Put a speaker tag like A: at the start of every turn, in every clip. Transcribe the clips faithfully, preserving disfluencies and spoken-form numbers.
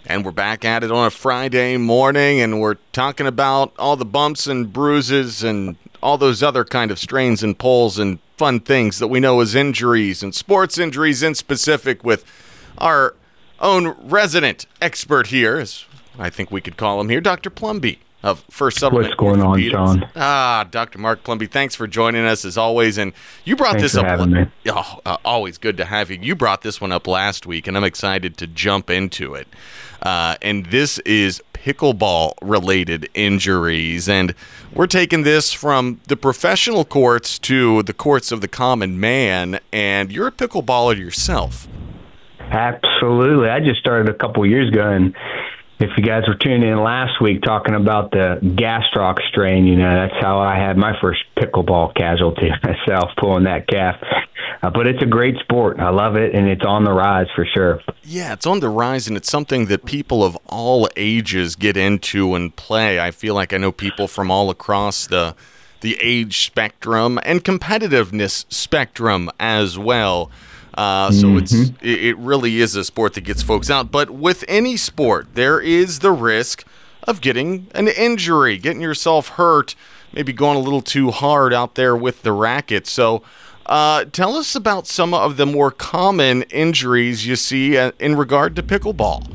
A: And we're back at it on a Friday morning, and we're talking about all the bumps and bruises and all those other kind of strains and pulls and fun things that we know as injuries and sports injuries in specific with our own resident expert here, as I think we could call him here, Doctor Plumby of First Settlement.
B: What's going on, John?
A: Ah, Doctor Mark Plumby, thanks for joining us as always. And you brought
B: thanks
A: this
B: for
A: up.
B: Having me.
A: Oh, uh, always good to have you. You brought this one up last week, and I'm excited to jump into it. Uh, and this is pickleball-related injuries, and we're taking this from the professional courts to the courts of the common man. And you're a pickleballer yourself.
B: Absolutely. I just started a couple years ago, and if you guys were tuning in last week talking about the gastroc strain, you know, that's how I had my first pickleball casualty myself, pulling that calf. Uh, but it's a great sport. I love it, and it's on the rise for sure.
A: Yeah, it's on the rise, and it's something that people of all ages get into and play. I feel like I know people from all across the the age spectrum and competitiveness spectrum as well. Uh, so
B: mm-hmm.
A: it's it really is a sport that gets folks out. But with any sport, there is the risk of getting an injury, getting yourself hurt, maybe going a little too hard out there with the racket. So uh, tell us about some of the more common injuries you see in regard to pickleball.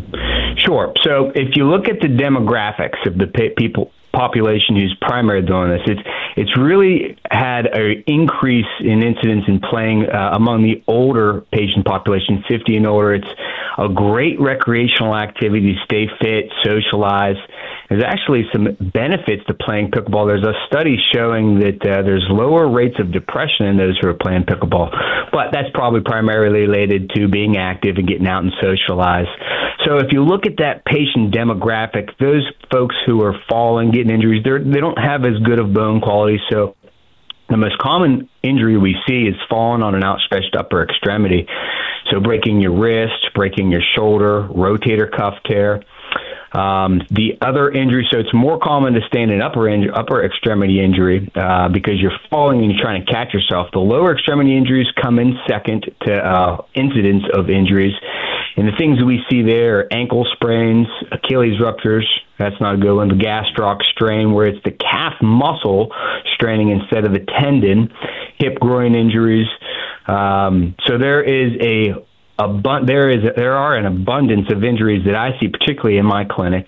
B: Sure. So if you look at the demographics of the pe- people population who's primarily doing this, it's it's really had an increase in incidence in playing uh, among the older patient population, fifty and older. It's a great recreational activity to stay fit, socialize. There's actually some benefits to playing pickleball. There's a study showing that uh, there's lower rates of depression in those who are playing pickleball, but that's probably primarily related to being active and getting out and socialize. So if you look at that patient demographic, those folks who are falling, getting injuries, they're, they don't have as good of bone quality. So the most common injury we see is falling on an outstretched upper extremity. So breaking your wrist, breaking your shoulder, rotator cuff tear. Um, the other injury, so it's more common to stay in an upper in, upper extremity injury uh, because you're falling and you're trying to catch yourself. The lower extremity injuries come in second to uh, incidence of injuries. And the things we see there are ankle sprains, Achilles ruptures. That's not a good one. The gastroc strain, where it's the calf muscle straining instead of the tendon. Hip groin injuries. Um, so there is a Abun- there is there are an abundance of injuries that I see, particularly in my clinic.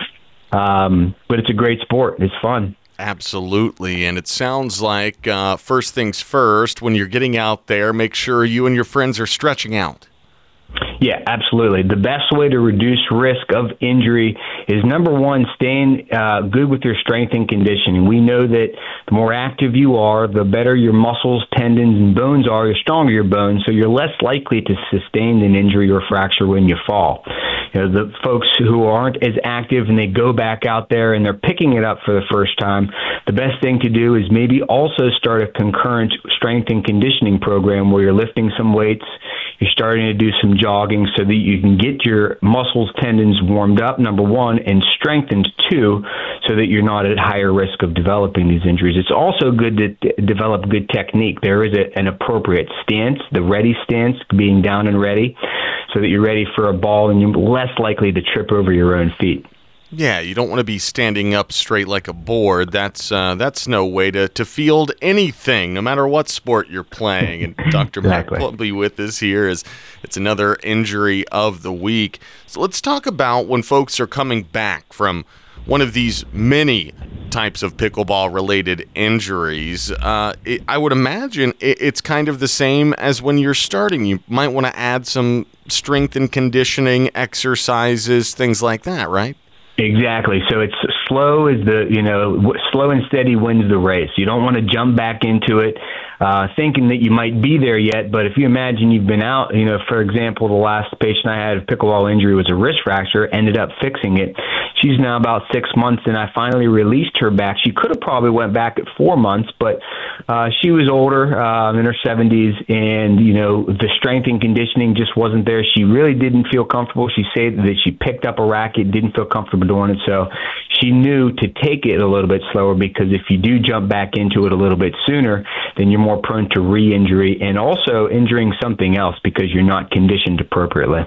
B: Um, but it's a great sport. It's fun.
A: Absolutely. And it sounds like uh, first things first, when you're getting out there, make sure you and your friends are stretching out.
B: Yeah, absolutely. The best way to reduce risk of injury is, number one, staying uh, good with your strength and conditioning. We know that the more active you are, the better your muscles, tendons, and bones are, the stronger your bones, so you're less likely to sustain an injury or fracture when you fall. You know, the folks who aren't as active and they go back out there and they're picking it up for the first time, the best thing to do is maybe also start a concurrent strength and conditioning program where you're lifting some weights, you're starting to do some jogging so that you can get your muscles, tendons warmed up, number one, and strengthened, two, so that you're not at higher risk of developing these injuries. It's also good to d- develop good technique. There is a, an appropriate stance, the ready stance, being down and ready, so that you're ready for a ball and you're less likely to trip over your own feet.
A: Yeah, you don't want to be standing up straight like a board. That's uh, that's no way to, to field anything, no matter what sport you're playing. And Doctor
B: Exactly.
A: Matt Plumby with us here is it's another injury of the week. So let's talk about when folks are coming back from one of these many types of pickleball-related injuries. Uh, it, I would imagine it, it's kind of the same as when you're starting. You might want to add some strength and conditioning exercises, things like that, right?
B: Exactly. So it's slow is the, you know, w- slow and steady wins the race. You don't want to jump back into it uh, thinking that you might be there yet. But if you imagine you've been out, you know, for example, the last patient I had a pickleball injury was a wrist fracture, ended up fixing it. She's now about six months, and I finally released her back. She could have probably went back at four months, but uh, she was older, uh, in her seventies, and, you know, the strength and conditioning just wasn't there. She really didn't feel comfortable. She said that she picked up a racket, didn't feel comfortable doing it, so she knew to take it a little bit slower, because if you do jump back into it a little bit sooner, then you're more prone to re-injury and also injuring something else because you're not conditioned appropriately.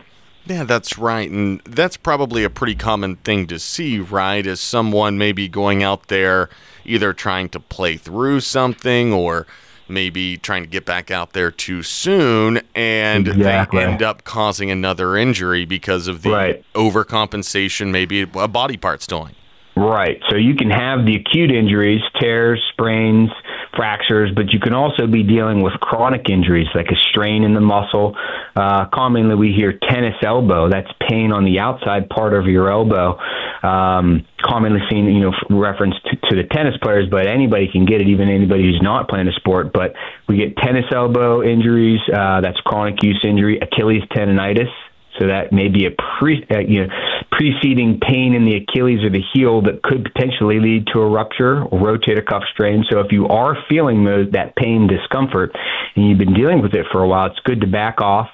A: Yeah, that's right. And that's probably a pretty common thing to see, right? As someone maybe going out there either trying to play through something or maybe trying to get back out there too soon, and
B: Exactly.
A: they end up causing another injury because of the
B: Right.
A: overcompensation, maybe a body part's doing.
B: Right. So you can have the acute injuries, tears, sprains, fractures, but you can also be dealing with chronic injuries like a strain in the muscle. Uh, commonly, we hear tennis elbow. That's pain on the outside part of your elbow. Um, commonly seen, you know, reference to, to the tennis players, but anybody can get it, even anybody who's not playing a sport. But we get tennis elbow injuries. Uh, that's chronic use injury. Achilles tendonitis. So that may be a pre, uh, you know, preceding pain in the Achilles or the heel that could potentially lead to a rupture or rotator cuff strain. So if you are feeling those, that pain, discomfort, and you've been dealing with it for a while, it's good to back off,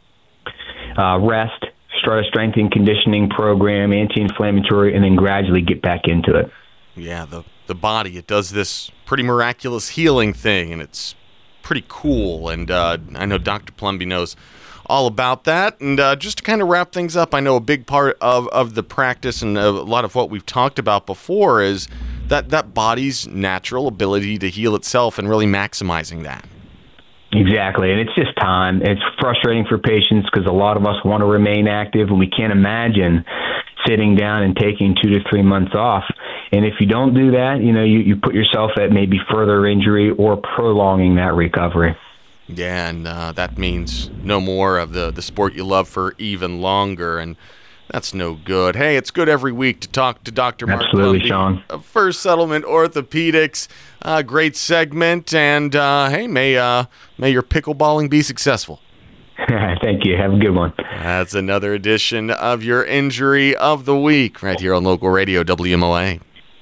B: uh, rest, start a strength and conditioning program, anti-inflammatory, and then gradually get back into it.
A: Yeah, the, the body, it does this pretty miraculous healing thing, and it's pretty cool. And uh, I know Doctor Plumby knows all about that. And uh, just to kind of wrap things up, I know a big part of, of the practice and a lot of what we've talked about before is that, that body's natural ability to heal itself and really maximizing that.
B: Exactly, and it's just time. It's frustrating for patients because a lot of us want to remain active, and we can't imagine sitting down and taking two to three months off. And if you don't do that, you know, you, you put yourself at maybe further injury or prolonging that recovery.
A: Yeah, and uh, that means no more of the, the sport you love for even longer, and that's no good. Hey, it's good every week to talk to Doctor Mark
B: Absolutely,
A: Plumby
B: Sean.
A: of First Settlement Orthopedics. Uh, great segment, and uh, hey, may uh, may your pickleballing be successful.
B: Thank you. Have a good one.
A: That's another edition of your Injury of the Week right here on local radio W M O A.